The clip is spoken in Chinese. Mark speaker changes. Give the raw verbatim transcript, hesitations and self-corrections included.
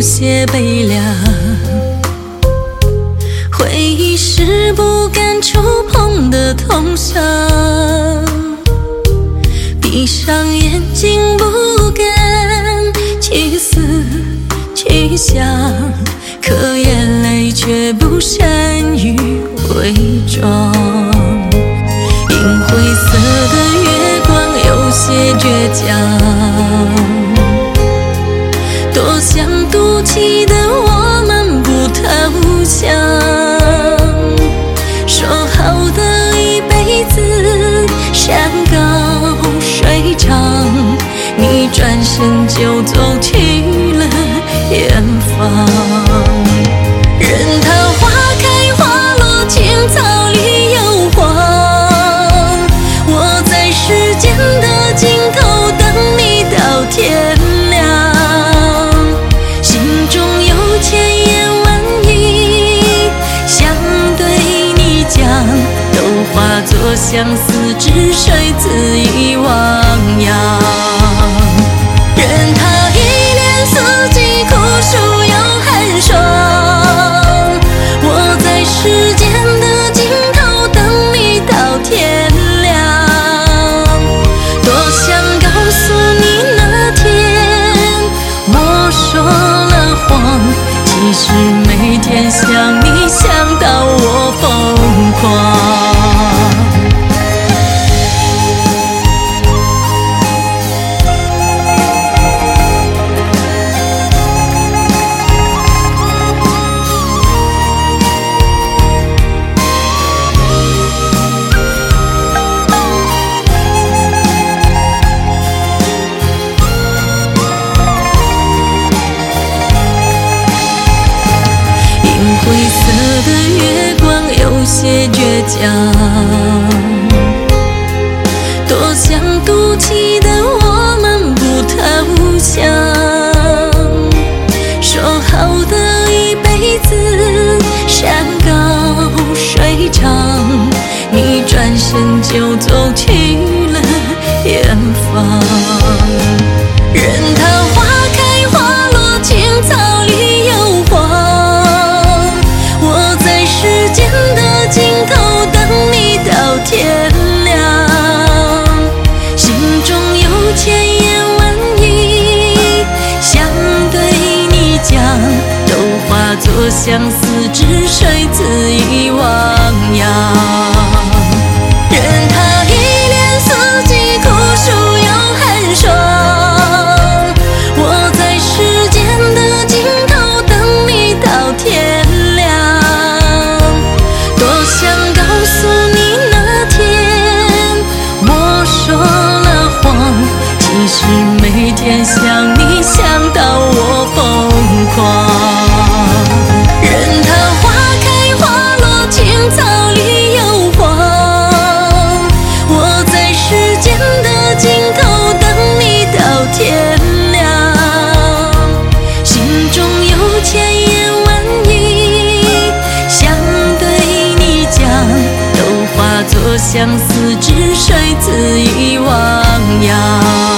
Speaker 1: 些悲凉，回忆是不敢触碰的痛伤，闭上眼睛不敢去思去想，可眼泪却不善于伪装。银灰色的月光有些倔强，多想赌气的我们不投降，说好的一辈子山高水长，你转身就走去了远方。任它花开花落，青草绿又黄，我在时间的尽头等你到天亮，心中有千言万语想对你讲，都化作相思之水恣意汪洋。任它一年四季酷暑又寒霜，我在时间的尽头等你到天亮，多想告诉你那天我说了谎，其实每天想你想到我疯狂。灰色的月光有些倔强，多想赌气的我们不投降，说好的一辈子山高水长，你转身就走去了远方。任它花开花落，青草绿又黄，我在时间的尽头等你到天亮，心中有千言万语想对你讲，都化作相思之水恣意汪洋。任它一年四季酷暑又寒霜，我在时间的尽头等你到天亮，多想告诉你那天我说了谎，其实每天想你想到我疯狂。任它花开花落，青草绿又黄，我在时间的尽头等你到天亮，心中有千言万语想对你讲，都化作相思之水恣意汪洋。